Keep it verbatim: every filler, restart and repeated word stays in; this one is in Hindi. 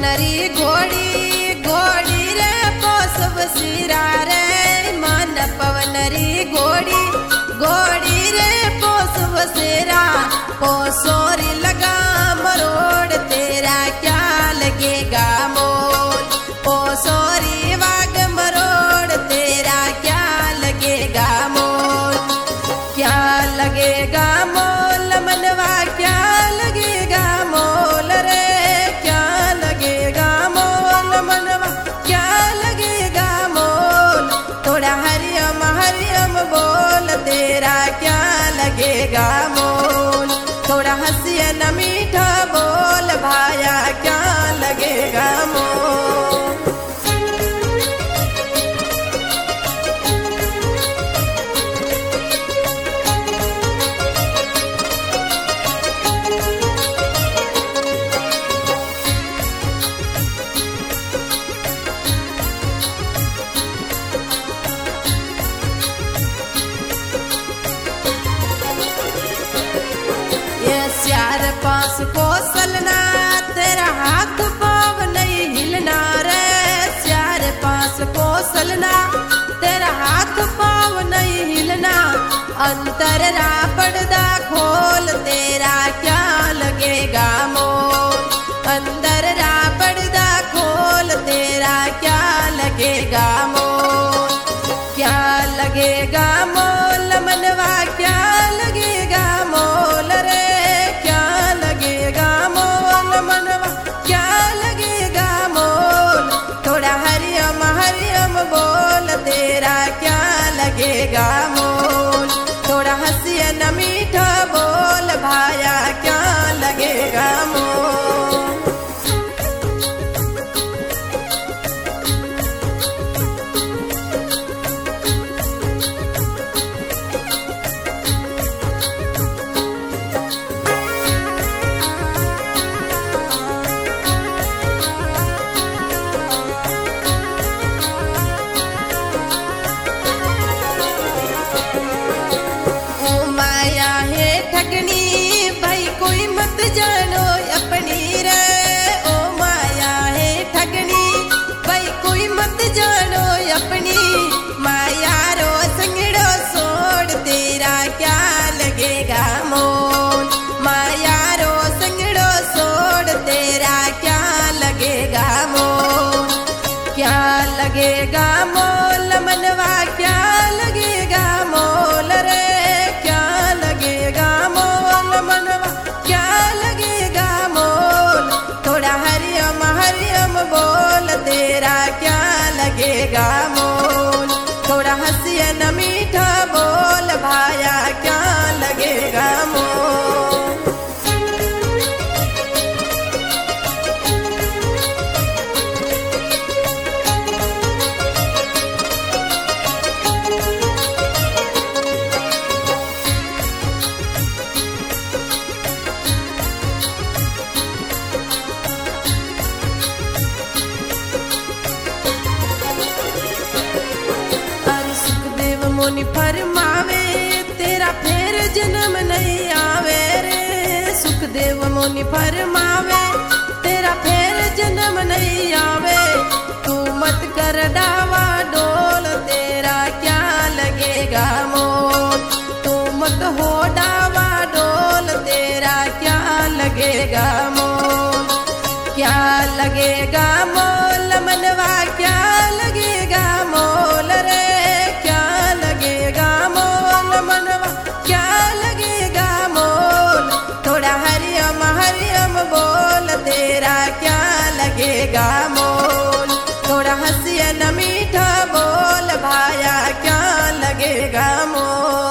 पवनरी घोड़ी घोड़ी रे पोसब सिरा रे मन पवनरी घोड़ी घोड़ी रे पोसब सिरा पोसोरी लगा मरोड़ तेरा क्या लगेगा मोल पोसोरी वाग मरोड़ तेरा क्या लगेगा मोल क्या लगेगा मोल मनवा क्या लगेगा मोल रे क्या लगेगा मोल मनवा क्या लगेगा मोल थोड़ा हरियम हरियम बोल तेरा क्या लगेगा मोल थोड़ा हंसिया न मीठा बोल भाया क्या लगेगा मोल। चार पांच कोसलना तेरा हाथ पाव नहीं हिलना रे चार पांच कोसलना तेरा हाथ पाव नहीं हिलना अंतर रा पर्दा खोल तेरा क्या लगेगा मोल अंदर रा पर्दा खोल तेरा क्या लगेगा मोल क्या लगेगा मोल मनवा क्या लगेगा मोल रे तेरा क्या लगेगा मोल थोड़ा हंसिया न मीठा बोल भाया क्या लगेगा मोल। भाई कोई मत जानो अपनी रे ओ माया है ठगनी भाई कोई मत जानो अपनी माया रो संगड़ो सोड़ तेरा क्या लगेगा मोल माया रो संगड़ो सोड़ तेरा क्या लगेगा मोल क्या लगेगा मोल मनवा क्या लगेगा मोल रे क्या लगेगा मोल मनवा क्या लगेगा मोल थोड़ा हरियम हरियम बोल तेरा क्या लगेगा मोल थोड़ा हंसिया न मीठा बोल भाया क्या लगेगा मोल। मुनि फरमावे तेरा फिर जन्म नहीं आवे रे सुखदेव मुनि फरमावे तेरा फिर जन्म नहीं आवे तू मत कर डावा डोल तेरा क्या लगेगा मोल तू मत हो डावा डोल तेरा क्या लगेगा मोल क्या लगेगा मोल मनवा क्या लगेगा मोल रे मनवा क्या लगेगा मोल थोड़ा हरियम हरियम बोल तेरा क्या लगेगा मोल थोड़ा हंसिया न मीठा बोल भाया क्या लगेगा मोल।